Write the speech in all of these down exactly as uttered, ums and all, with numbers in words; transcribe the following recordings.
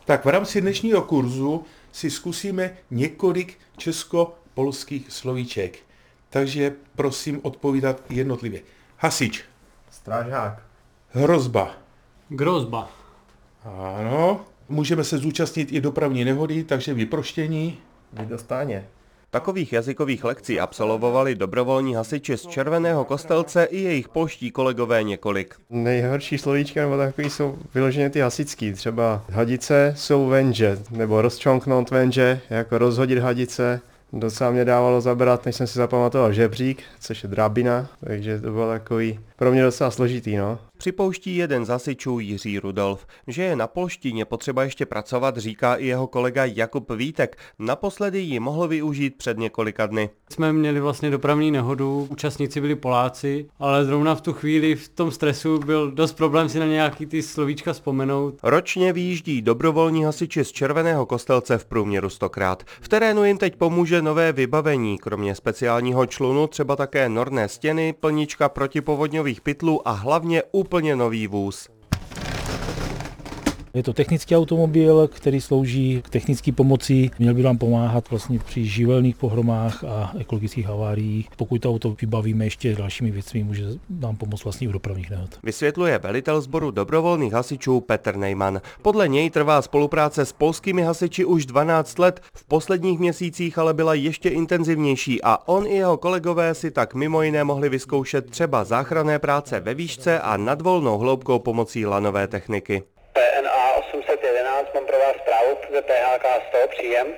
Tak v rámci dnešního kurzu si zkusíme několik česko-polských slovíček. Takže prosím odpovídat jednotlivě. Hasič. Strážák. Hrozba. Grozba. Ano. Můžeme se zúčastnit i dopravní nehody, takže vyproštění. Vydostáně. Takových jazykových lekcí absolvovali dobrovolní hasiči z Červeného Kostelce i jejich polští kolegové několik. Nejhorší slovíčka nebo takový jsou vyloženě ty hasičský. Třeba hadice jsou venže, nebo rozčonknout venže, jako rozhodit hadice. Docela mě dávalo zabrat, než jsem si zapamatoval žebřík, což je drabina, takže to bylo takový pro mě docela složitý, no. Připouští jeden z hasičů Jiří Rudolf. Že je na polštině potřeba ještě pracovat, říká i jeho kolega Jakub Vítek. Naposledy ji mohl využít před několika dny. Jsme měli vlastně dopravní nehodu, účastníci byli Poláci, ale zrovna v tu chvíli v tom stresu byl dost problém si na nějaký ty slovíčka vzpomenout. Ročně vyjíždí dobrovolní hasiči z Červeného Kostelce v průměru stokrát. V terénu jim teď pomůže nové vybavení, kromě speciálního člunu třeba také norné stěny, plnička protipovodňových pytlů a hlavně úplně nový vůz. Je to technický automobil, který slouží k technické pomoci. Měl by nám pomáhat vlastně při živelných pohromách a ekologických haváriích. Pokud to auto vybavíme ještě dalšími věcmi, může nám pomoct vlastně u dopravních nehod. Vysvětluje velitel sboru dobrovolných hasičů Petr Nejman. Podle něj trvá spolupráce s polskými hasiči už dvanáct let, v posledních měsících ale byla ještě intenzivnější a on i jeho kolegové si tak mimo jiné mohli vyzkoušet třeba záchranné práce ve výšce a nad volnou hloubkou pomocí lanové techniky. P N A osm set jedenáct, mám pro vás zprávu ze P H K sto, příjem.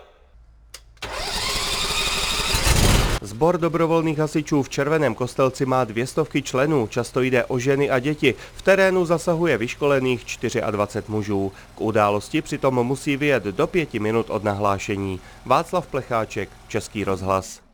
Sbor dobrovolných hasičů v Červeném Kostelci má dvě stovky členů, často jde o ženy a děti. V terénu zasahuje vyškolených dvacet čtyři mužů. K události přitom musí vyjet do pěti minut od nahlášení. Václav Plecháček, Český rozhlas.